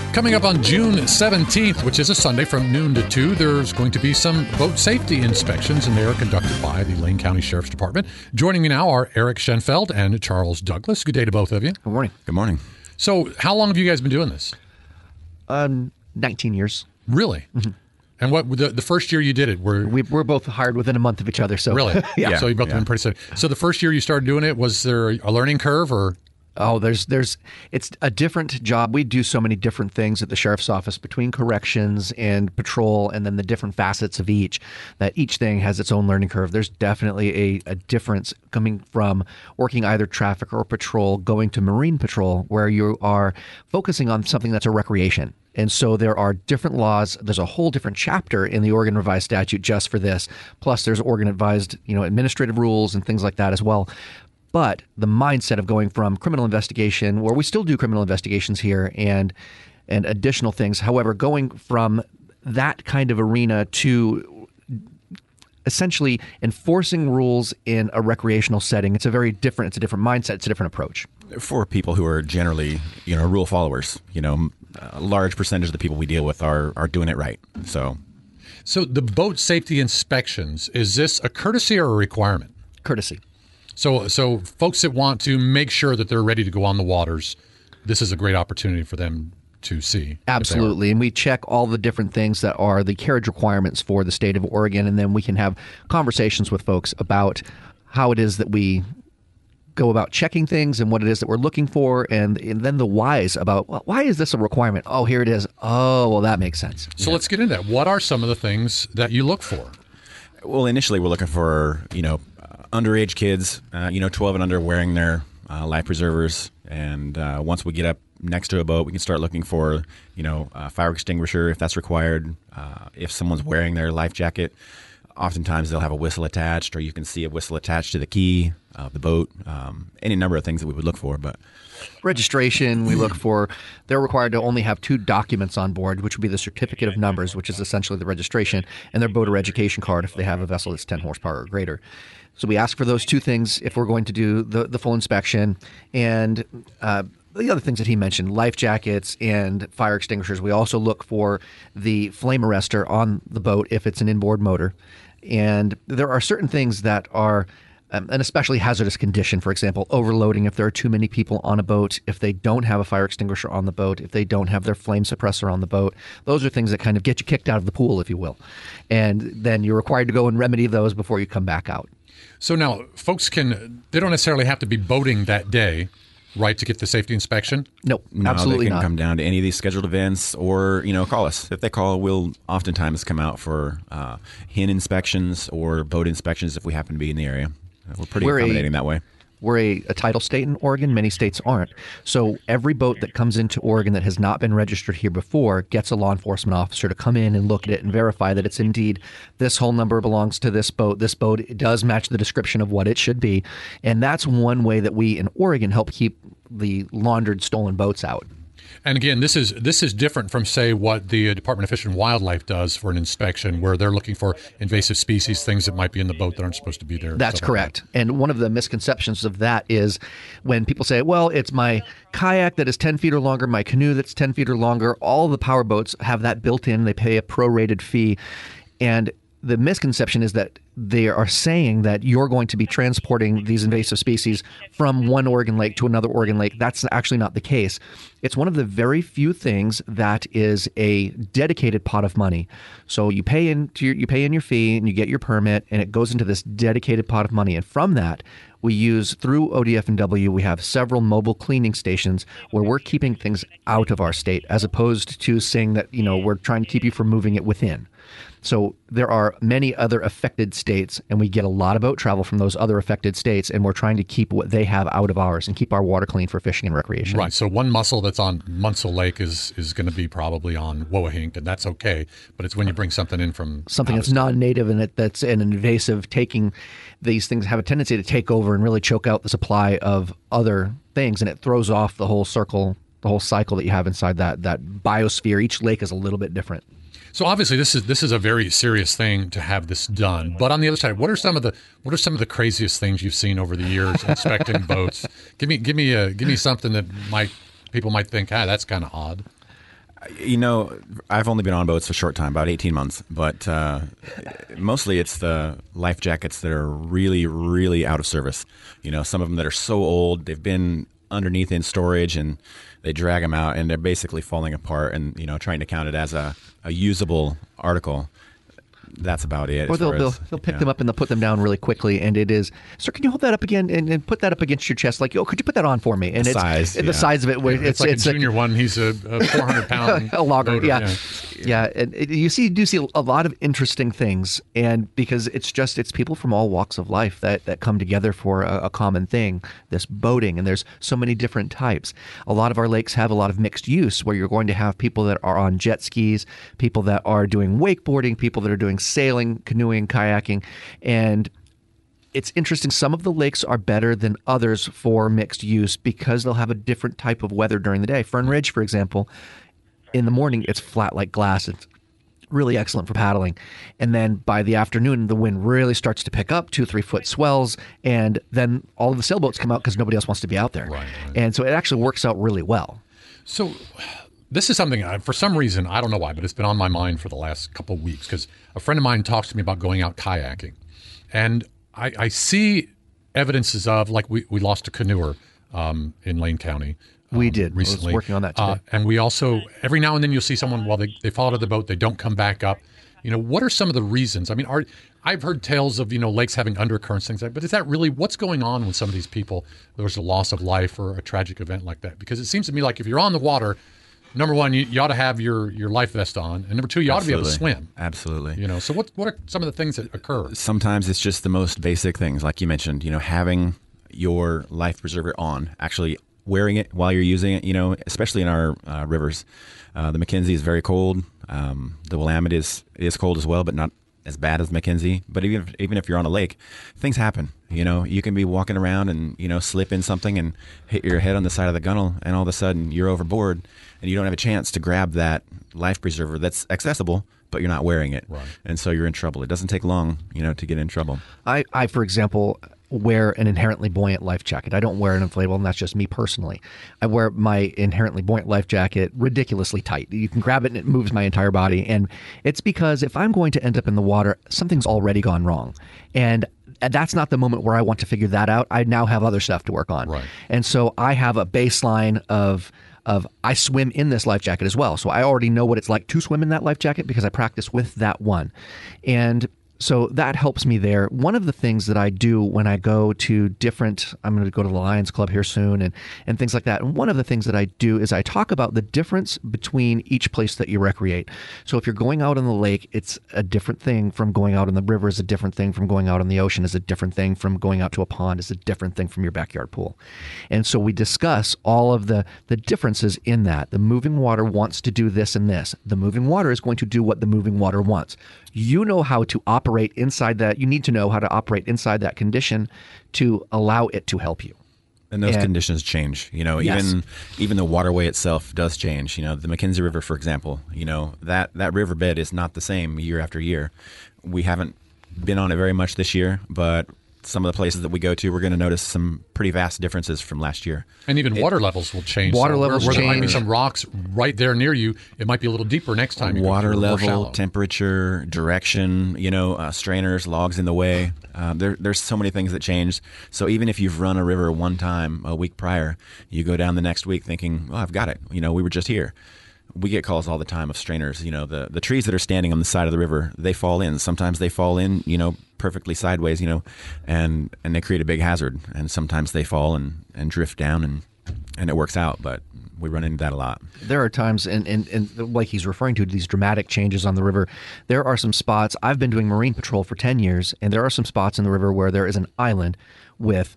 Coming up on June 17th, which is a Sunday from noon to 2, there's going to be some boat safety inspections, and they are conducted by the Lane County Sheriff's Department. Joining me now are Eric Schenfeld and Charles Douglas. Good day to both of you. Good morning. Good morning. So how long have you guys been doing this? 19 years. Really? Mm-hmm. And what the first year you did it, we're both hired within a month of each other. So really? Yeah. So you both been pretty steady. So the first year you started doing it, was there a learning curve or? Oh, it's a different job. We do so many different things at the sheriff's office between corrections and patrol, and then the different facets of each, that each thing has its own learning curve. There's definitely a difference coming from working either traffic or patrol, going to marine patrol, where you are focusing on something that's a recreation. And so there are different laws. There's a whole different chapter in the Oregon Revised Statute just for this. Plus, there's Oregon Advised, administrative rules and things like that as well. But the mindset of going from criminal investigation, where we still do criminal investigations here, and additional things. However, going from that kind of arena to essentially enforcing rules in a recreational setting, it's a different mindset. It's a different approach. For people who are generally, rule followers, a large percentage of the people we deal with are doing it right. So the boat safety inspections, is this a courtesy or a requirement? Courtesy. So folks that want to make sure that they're ready to go on the waters, this is a great opportunity for them to see. Absolutely. And we check all the different things that are the carriage requirements for the state of Oregon, and then we can have conversations with folks about how it is that we go about checking things and what it is that we're looking for, and then the whys about, well, why is this a requirement? Oh, here it is. Oh, well, that makes sense. So let's get into that. What are some of the things that you look for? Well, initially we're looking for, underage kids, 12 and under, wearing their life preservers. And once we get up next to a boat, we can start looking for, a fire extinguisher if that's required. If someone's wearing their life jacket, oftentimes they'll have a whistle attached, or you can see a whistle attached to the key of the boat. Any number of things that we would look for, but registration, we look for, they're required to only have 2 documents on board, which would be the certificate of numbers, which is essentially the registration, and their boater education card if they have a vessel that's 10 horsepower or greater. So we ask for those 2 things if we're going to do the full inspection. And the other things that he mentioned, life jackets and fire extinguishers. We also look for the flame arrestor on the boat if it's an inboard motor. And there are certain things that are an especially hazardous condition. For example, overloading if there are too many people on a boat, if they don't have a fire extinguisher on the boat, if they don't have their flame suppressor on the boat. Those are things that kind of get you kicked out of the pool, if you will. And then you're required to go and remedy those before you come back out. So now folks they don't necessarily have to be boating that day, right, to get the safety inspection? No, absolutely they can not. come down to any of these scheduled events, or call us. If they call, we'll oftentimes come out for HIN inspections or boat inspections if we happen to be in the area. We're pretty accommodating that way. We're a title state in Oregon. Many states aren't. So every boat that comes into Oregon that has not been registered here before gets a law enforcement officer to come in and look at it and verify that it's indeed, this whole number belongs to this boat. This boat does match the description of what it should be. And that's one way that we in Oregon help keep the laundered stolen boats out. And again, this is different from, say, what the Department of Fish and Wildlife does for an inspection, where they're looking for invasive species, things that might be in the boat that aren't supposed to be there. That's correct. And one of the misconceptions of that is when people say, well, it's my kayak that is 10 feet or longer, my canoe that's 10 feet or longer. All the power boats have that built in. They pay a prorated fee. And the misconception is that they are saying that you're going to be transporting these invasive species from one Oregon lake to another Oregon lake. That's actually not the case. It's one of the very few things that is a dedicated pot of money. So you pay in your fee and you get your permit, and it goes into this dedicated pot of money. And from that, we use, through ODF&W, we have several mobile cleaning stations where we're keeping things out of our state, as opposed to saying that, we're trying to keep you from moving it within. So there are many other affected states, and we get a lot of boat travel from those other affected states, and we're trying to keep what they have out of ours and keep our water clean for fishing and recreation. Right. So one mussel that's on Munsell Lake is going to be probably on Woahink, and that's okay. But it's when you bring something in from something that's non-native and that's an invasive, these things have a tendency to take over and really choke out the supply of other things, and it throws off the whole circle, the whole cycle that you have inside that biosphere. Each lake is a little bit different. So obviously this is a very serious thing to have this done. But on the other side, what are some of the craziest things you've seen over the years inspecting boats? Give me something that people might think, that's kind of odd. You know, I've only been on boats for a short time, about 18 months, but mostly it's the life jackets that are really, really out of service. You know, some of them that are so old, they've been underneath in storage, and they drag them out, and they're basically falling apart, and, you know, trying to count it as a usable article. That's about it. Or they'll pick them up and they'll put them down really quickly, and it is, sir, can you hold that up again and put that up against your chest? Like, could you put that on for me? And the size of it, where it's like a junior one. He's a 400-pound a logger. motor, Yeah. And you do see a lot of interesting things, and because it's people from all walks of life that come together for a common thing, this boating, and there's so many different types. A lot of our lakes have a lot of mixed use, where you're going to have people that are on jet skis, people that are doing wakeboarding, people that are doing sailing, canoeing, kayaking, and it's interesting. Some of the lakes are better than others for mixed use because they'll have a different type of weather during the day. Fern Ridge, for example, in the morning, it's flat like glass. It's really excellent for paddling. And then by the afternoon, the wind really starts to pick up, 2-3 foot swells, and then all of the sailboats come out because nobody else wants to be out there. Right. And so it actually works out really well. So this is something, for some reason, I don't know why, but it's been on my mind for the last couple of weeks, because a friend of mine talks to me about going out kayaking. And I see evidences of, like, we lost a canoer in Lane County. We did recently. I was working on that today. And we also, every now and then you'll see someone, while they fall out of the boat, they don't come back up. You know, what are some of the reasons? I mean, I've heard tales of, lakes having undercurrents, things like that, but is that really what's going on with some of these people? There's a loss of life or a tragic event like that? Because it seems to me like if you're on the water, number one, you ought to have your life vest on, and number two, you ought to be able to swim. Absolutely. So what are some of the things that occur? Sometimes it's just the most basic things, like you mentioned. having your life preserver on, actually wearing it while you're using it. Especially in our rivers, the Mackenzie is very cold. The Willamette is cold as well, but not as bad as Mackenzie. But even if you're on a lake, things happen. You can be walking around and slip in something and hit your head on the side of the gunnel, and all of a sudden you're overboard, and you don't have a chance to grab that life preserver that's accessible, but you're not wearing it. Right. And so you're in trouble. It doesn't take long, to get in trouble. I, for example, wear an inherently buoyant life jacket. I don't wear an inflatable, and that's just me personally. I wear my inherently buoyant life jacket ridiculously tight. You can grab it and it moves my entire body. And it's because if I'm going to end up in the water, something's already gone wrong. And that's not the moment where I want to figure that out. I now have other stuff to work on. Right. And so I have a baseline of I swim in this life jacket as well. So I already know what it's like to swim in that life jacket because I practice with that one. And so that helps me there. One of the things that I do when I go to I'm going to go to the Lions Club here soon and things like that. And one of the things that I do is I talk about the difference between each place that you recreate. So if you're going out on the lake, it's a different thing from going out on the river, is a different thing from going out on the ocean, is a different thing from going out to a pond, is a different thing from your backyard pool. And so we discuss all of the differences in that. The moving water wants to do this and this. The moving water is going to do what the moving water wants. You know how to operate inside that. You need to know how to operate inside that condition to allow it to help you. And those conditions change. Yes. Even the waterway itself does change. The Mackenzie River, for example, that riverbed is not the same year after year. We haven't been on it very much this year, but some of the places that we go to, we're going to notice some pretty vast differences from last year. And even water levels will change. Water levels where change. There might be some rocks right there near you. It might be a little deeper next time. Water level, temperature, direction, strainers, logs in the way. There's so many things that change. So even if you've run a river one time a week prior, you go down the next week thinking, well, I've got it. We were just here. We get calls all the time of strainers. The trees that are standing on the side of the river, they fall in. Sometimes they fall in, perfectly sideways, and they create a big hazard. And sometimes they fall and drift down, and it works out. But we run into that a lot. There are times, and like he's referring to, these dramatic changes on the river. There are some spots. I've been doing marine patrol for 10 years, and there are some spots in the river where there is an island with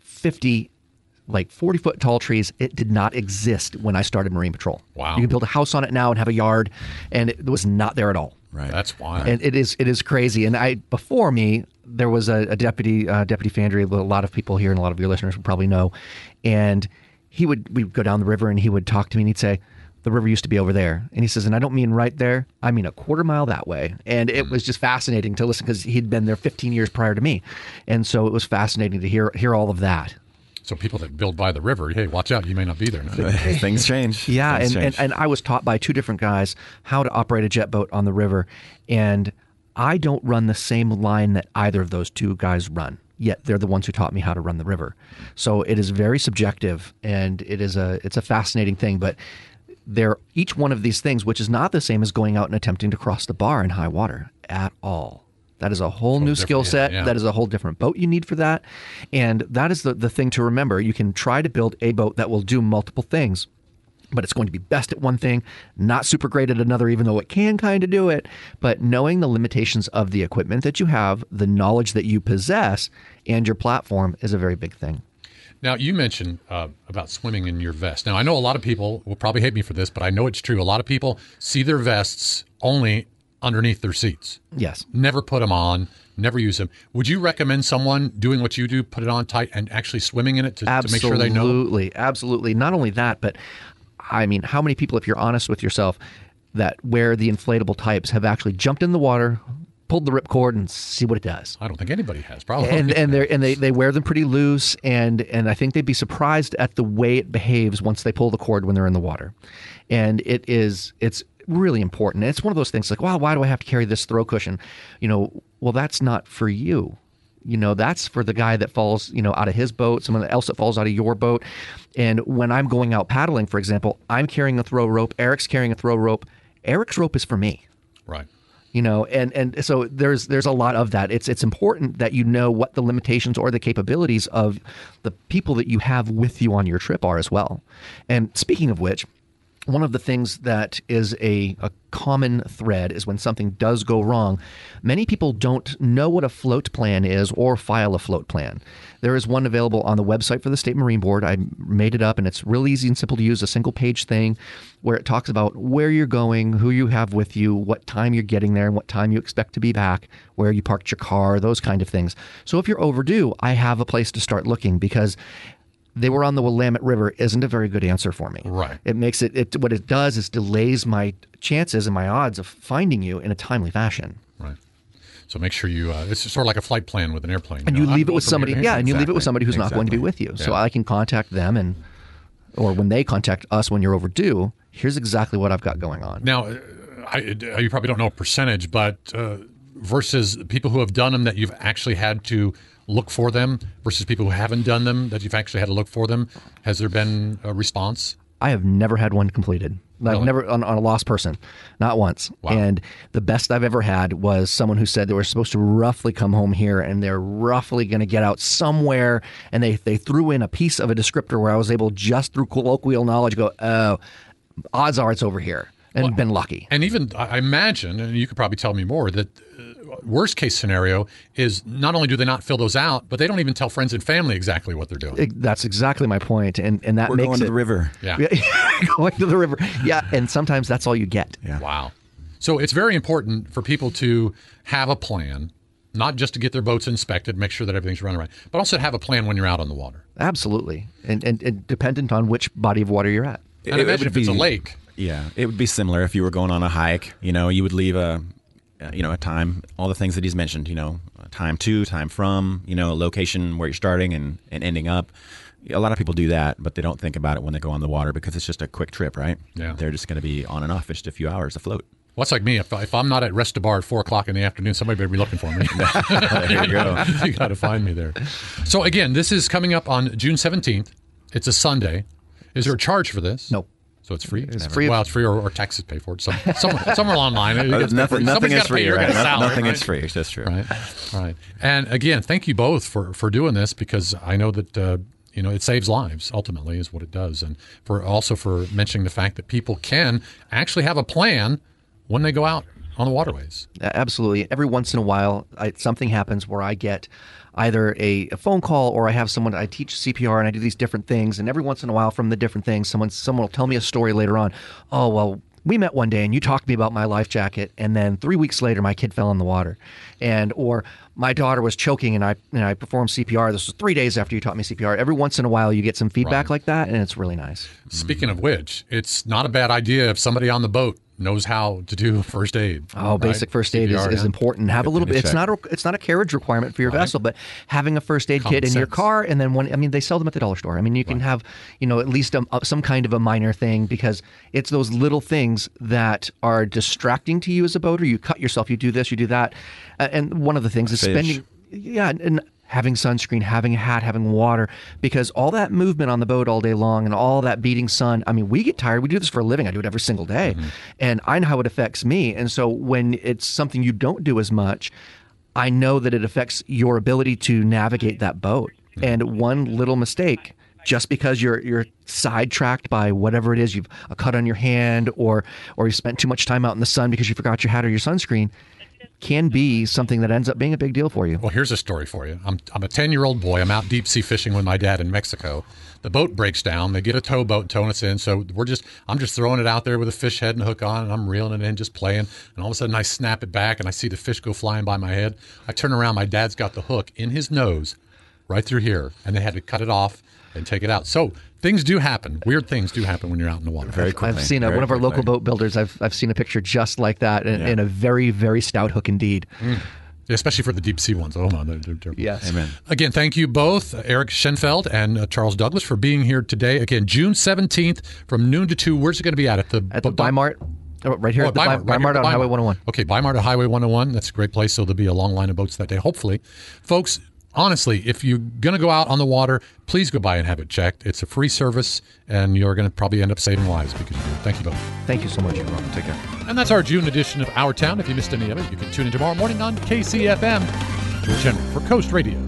40-foot tall trees. It did not exist when I started Marine Patrol. Wow. You can build a house on it now and have a yard, and it was not there at all. Right. That's wild. And it is crazy. And before me, there was a deputy Fandry. A lot of people here and a lot of your listeners will probably know. And we'd go down the river and he would talk to me and he'd say, the river used to be over there. And he says, and I don't mean right there. I mean a quarter mile that way. And it was just fascinating to listen because he'd been there 15 years prior to me. And so it was fascinating to hear all of that. So people that build by the river, hey, watch out, you may not be there now. Things change. Yeah, Things and, change. and I was taught by two different guys how to operate a jet boat on the river, and I don't run the same line that either of those two guys run. Yet they're the ones who taught me how to run the river. So it is very subjective, and it's a fascinating thing. But each one of these things, which is not the same as going out and attempting to cross the bar in high water at all. That is a whole new skill set. Yeah. That is a whole different boat you need for that. And that is the thing to remember. You can try to build a boat that will do multiple things, but it's going to be best at one thing, not super great at another, even though it can kind of do it. But knowing the limitations of the equipment that you have, the knowledge that you possess, and your platform is a very big thing. Now, you mentioned about swimming in your vest. Now, I know a lot of people will probably hate me for this, but I know it's true. A lot of people see their vests only underneath their seats. Yes. Never put them on, never use them. Would you recommend someone doing what you do, put it on tight, and actually swimming in it to make sure they know? Absolutely. Absolutely. Not only that, but I mean, how many people, if you're honest with yourself, that wear the inflatable types have actually jumped in the water, pulled the ripcord, and see what it does? I don't think anybody has, probably. And they wear them pretty loose, and I think they'd be surprised at the way it behaves once they pull the cord when they're in the water. And it's really important. It's one of those things like, wow, why do I have to carry this throw cushion? Well, that's not for you. That's for the guy that falls, out of his boat, someone else that falls out of your boat. And when I'm going out paddling, for example, I'm carrying a throw rope. Eric's carrying a throw rope. Eric's rope is for me. Right. And so there's a lot of that. It's important that you know what the limitations or the capabilities of the people that you have with you on your trip are as well. And speaking of which, one of the things that is a common thread is when something does go wrong, many people don't know what a float plan is or file a float plan. There is one available on the website for the State Marine Board. I made it up, and it's real easy and simple to use, a single-page thing where it talks about where you're going, who you have with you, what time you're getting there, and what time you expect to be back, where you parked your car, those kind of things. So if you're overdue, I have a place to start looking, because they were on the Willamette River isn't a very good answer for me. Right. It makes what it does is delays my chances and my odds of finding you in a timely fashion. Right. So make sure you, it's sort of like a flight plan with an airplane. And you leave it with I'm somebody, going from here to here. and you leave it with somebody who's not going to be Exactly. with you. So Yeah. I can contact them, or when they contact us when you're overdue, here's exactly what I've got going on. Now, you probably don't know a percentage, but versus people who have done them that you've actually had to look for them versus people who haven't done them that you've actually had to look for them, has there been a response? I have never had one completed. I've Really? never on a lost person, not once. Wow. And the best I've ever had was someone who said they were supposed to roughly come home here, and they're roughly going to get out somewhere, and they threw in a piece of a descriptor where I was able, just through colloquial knowledge, go, oh, odds are it's over here, and been lucky. And even, I imagine, and you could probably tell me more, that worst case scenario is not only do they not fill those out, but they don't even tell friends and family exactly what they're doing. That's exactly my point, and that We're makes going to it the river. Yeah. going to the river. Yeah, and sometimes that's all you get. Yeah. Wow. So it's very important for people to have a plan, not just to get their boats inspected, make sure that everything's running right, but also to have a plan when you're out on the water. Absolutely, and dependent on which body of water you're at. And I imagine if it's a lake. Yeah, it would be similar if you were going on a hike. You would leave a time, all the things that he's mentioned. Time to, time from. Location where you're starting and ending up. A lot of people do that, but they don't think about it when they go on the water because it's just a quick trip, right? Yeah. They're just going to be on and off for just a few hours afloat. Well, that's like me. If I'm not at Rest a Bar at 4 o'clock in the afternoon, somebody better be looking for me. There you go. You got to find me there. So again, this is coming up on June 17th. It's a Sunday. Is there a charge for this? No. So it's free? It's free. Well, it's free or taxes pay for it. Somewhere online. Nothing Somebody's is gotta pay free, your right? salary, Nothing right? is free. That's true. Right. And again, thank you both for doing this, because I know that it saves lives. Ultimately, is what it does, and for mentioning the fact that people can actually have a plan when they go out on the waterways. Absolutely. Every once in a while, something happens where I get either a phone call, or I have someone, I teach CPR and I do these different things. And every once in a while, from the different things, someone will tell me a story later on. Oh, well, we met one day and you talked to me about my life jacket, and then 3 weeks later my kid fell in the water, or my daughter was choking and I performed CPR. This was 3 days after you taught me CPR. Every once in a while you get some feedback like that, and it's really nice. Speaking of which, it's not a bad idea if somebody on the boat knows how to do first aid. Oh, right? basic first aid CPR, is yeah. important. Have a little bit. It's not a carriage requirement for your vessel, but having a first aid Common kit in your sense. car, and then they sell them at the dollar store. I mean, you can have, at least some kind of a minor thing, because it's those little things that are distracting to you as a boater. You cut yourself, you do this, you do that, and one of the things is spending, and having sunscreen, having a hat, having water, because all that movement on the boat all day long and all that beating sun, I mean, we get tired. We do this for a living. I do it every single day. And I know how it affects me. And so when it's something you don't do as much, I know that it affects your ability to navigate that boat. And one little mistake, just because you're sidetracked by whatever it is, you've a cut on your hand, or you spent too much time out in the sun because you forgot your hat or your sunscreen, can be something that ends up being a big deal for you. Well, here's a story for you. I'm a 10-year-old boy. I'm out deep sea fishing with my dad in Mexico. The boat breaks down. They get a towboat towing us in. So I'm just throwing it out there with a fish head and hook on, and I'm reeling it in, just playing. And all of a sudden I snap it back and I see the fish go flying by my head. I turn around. My dad's got the hook in his nose right through here, and they had to cut it off and take it out. So things do happen. Weird things do happen when you're out in the water. Very quickly. I've seen one of our local boat builders. I've seen a picture just like that, in a very, very stout hook indeed. Especially for the deep sea ones. Oh, no, they're Yes. Amen. Again, thank you both, Eric Schenfeld and Charles Douglas, for being here today. Again, June 17th from noon to 2. Where's it going to be at? At the Bimart. Right here at the Bimart on Highway 101. Okay, Bimart at Highway 101. That's a great place. So there'll be a long line of boats that day, hopefully. Folks, honestly, if you're going to go out on the water, please go by and have it checked. It's a free service, and you're going to probably end up saving lives because you do it. Thank you both. Thank you so much. Take care. And that's our June edition of Our Town. If you missed any of it, you can tune in tomorrow morning on KCFM. George Henry for Coast Radio.